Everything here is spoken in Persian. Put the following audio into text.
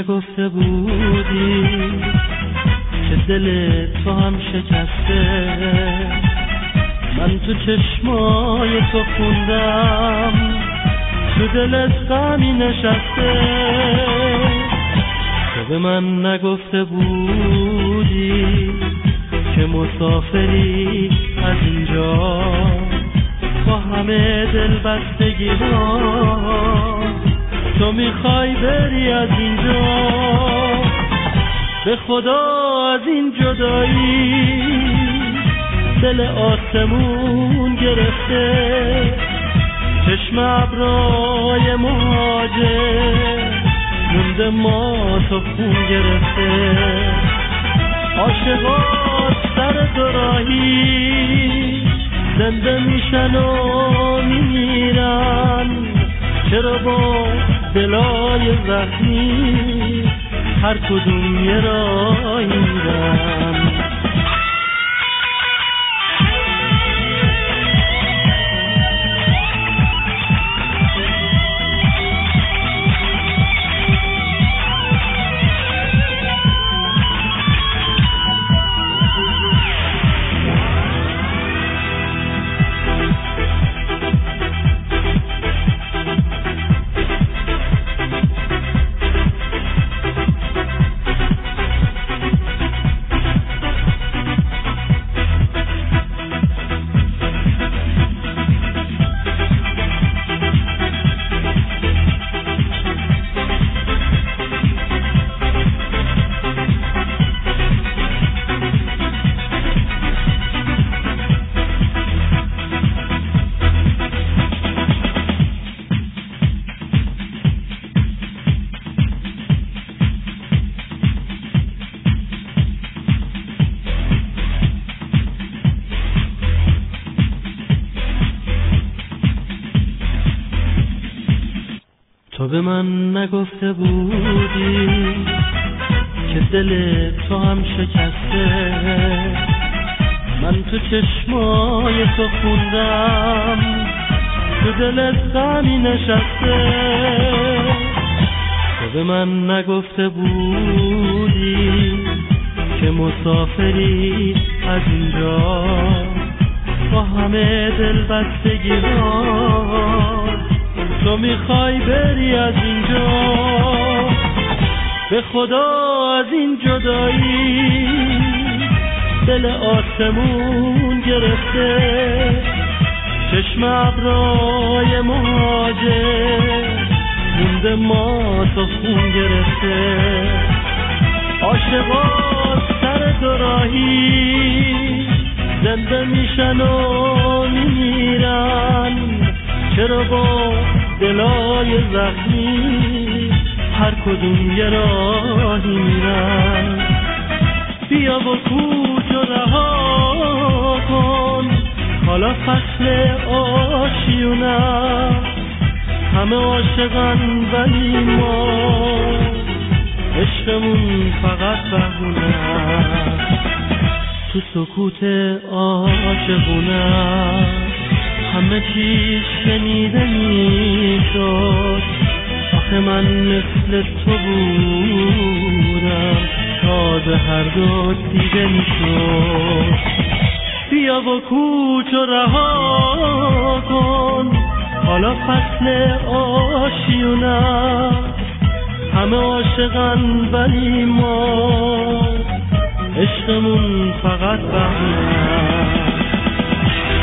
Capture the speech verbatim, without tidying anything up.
نگفته بودی که دل تو هم شکسته، من تو چشمای تو خوندم تو دلت غمی نشسته. تو به من نگفته بودی که مسافری از اینجا با همه دل بستگی ها، تو میخوای بری از اینجا. به خدا از این جدایی دل آسمون گرفته، چشم ابرای مهاجر مونده ما تو خون گرفته. عاشقات سر دوراهی زنده میشن و میمیرن، چرا با دلای زخمی هر کدوم یه راهی میرن. تو به من نگفته بودی که دل تو هم شکسته، من تو چشمای تو خوندم تو دلت غمی نشسته. تو به من نگفته بودی که مسافری از اینجا با همه دل بستگی ها، تو میخوای بری از اینجا. به خدا از این جدایی دل آسمون گرفته، چشم ابرای مهاجر مونده ما تو خون گرفته. عاشقات سر دوراهی زنده میشن و میمیرن، چرا با دلای زخمی هر کدوم یه راهی میرن. بیا و کوچ و رها کن حالا فصل آشیونه، همه عاشقن ولی ما عشقمون فقط بهونه. تو سکوت عاشقونه همه چیز شنیده میشد، آخه من مثل تو بودم تازه هر دو دیده میشد. بیا و کوچ و رها کن حالا فصل آشیونه، همه عاشقن ولی ما عشقمون فقط بهونه.